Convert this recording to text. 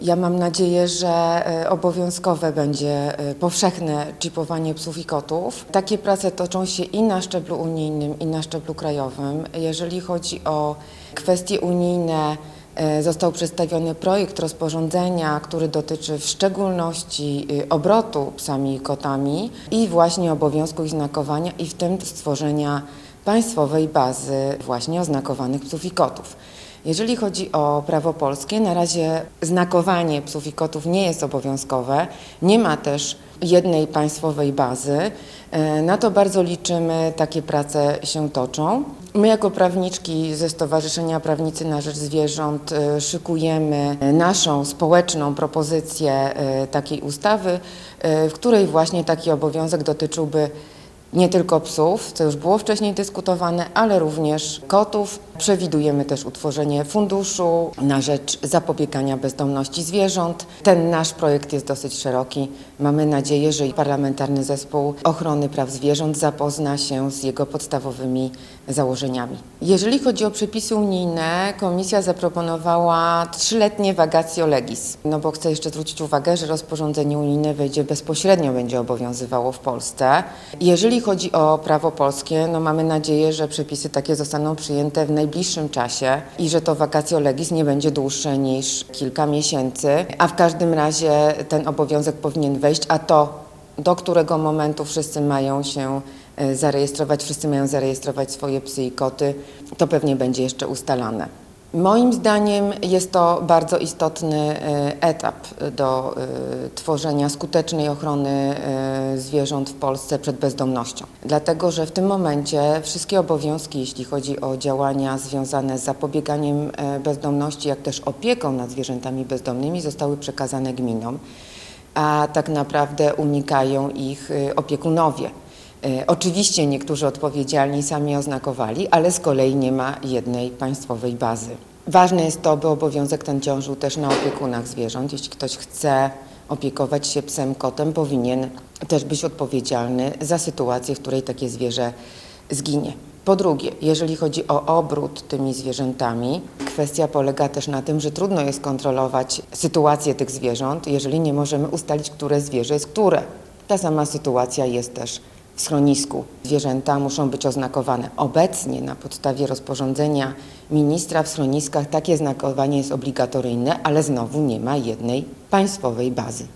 Ja mam nadzieję, że obowiązkowe będzie powszechne czipowanie psów i kotów. Takie prace toczą się i na szczeblu unijnym, i na szczeblu krajowym. Jeżeli chodzi o kwestie unijne, został przedstawiony projekt rozporządzenia, który dotyczy w szczególności obrotu psami i kotami i właśnie obowiązku ich znakowania i w tym stworzenia państwowej bazy właśnie oznakowanych psów i kotów. Jeżeli chodzi o prawo polskie, na razie znakowanie psów i kotów nie jest obowiązkowe, nie ma też jednej państwowej bazy. Na to bardzo liczymy, takie prace się toczą. My jako prawniczki ze Stowarzyszenia Prawnicy na Rzecz Zwierząt szykujemy naszą społeczną propozycję takiej ustawy, w której właśnie taki obowiązek dotyczyłby nie tylko psów, co już było wcześniej dyskutowane, ale również kotów. Przewidujemy też utworzenie funduszu na rzecz zapobiegania bezdomności zwierząt. Ten nasz projekt jest dosyć szeroki. Mamy nadzieję, że Parlamentarny Zespół Ochrony Praw Zwierząt zapozna się z jego podstawowymi założeniami. Jeżeli chodzi o przepisy unijne, Komisja zaproponowała 3-letnie vacatio legis, bo chcę jeszcze zwrócić uwagę, że rozporządzenie unijne wejdzie bezpośrednio, będzie obowiązywało w Polsce. Jeżeli chodzi o prawo polskie, mamy nadzieję, że przepisy takie zostaną przyjęte w najbliższym czasie i że to vacatio legis nie będzie dłuższe niż kilka miesięcy, a w każdym razie ten obowiązek powinien wejść, a to do którego momentu wszyscy mają się zarejestrować, wszyscy mają zarejestrować swoje psy i koty, to pewnie będzie jeszcze ustalane. Moim zdaniem jest to bardzo istotny etap do tworzenia skutecznej ochrony zwierząt w Polsce przed bezdomnością. Dlatego, że w tym momencie wszystkie obowiązki, jeśli chodzi o działania związane z zapobieganiem bezdomności, jak też opieką nad zwierzętami bezdomnymi, zostały przekazane gminom, a tak naprawdę unikają ich opiekunowie. Oczywiście niektórzy odpowiedzialni sami oznakowali, ale z kolei nie ma jednej państwowej bazy. Ważne jest to, by obowiązek ten ciążył też na opiekunach zwierząt. Jeśli ktoś chce opiekować się psem, kotem, powinien też być odpowiedzialny za sytuację, w której takie zwierzę zginie. Po drugie, jeżeli chodzi o obrót tymi zwierzętami, kwestia polega też na tym, że trudno jest kontrolować sytuację tych zwierząt, jeżeli nie możemy ustalić, które zwierzę jest które. Ta sama sytuacja jest też w schronisku. Zwierzęta muszą być oznakowane. Obecnie na podstawie rozporządzenia ministra w schroniskach takie znakowanie jest obligatoryjne, ale znowu nie ma jednej państwowej bazy.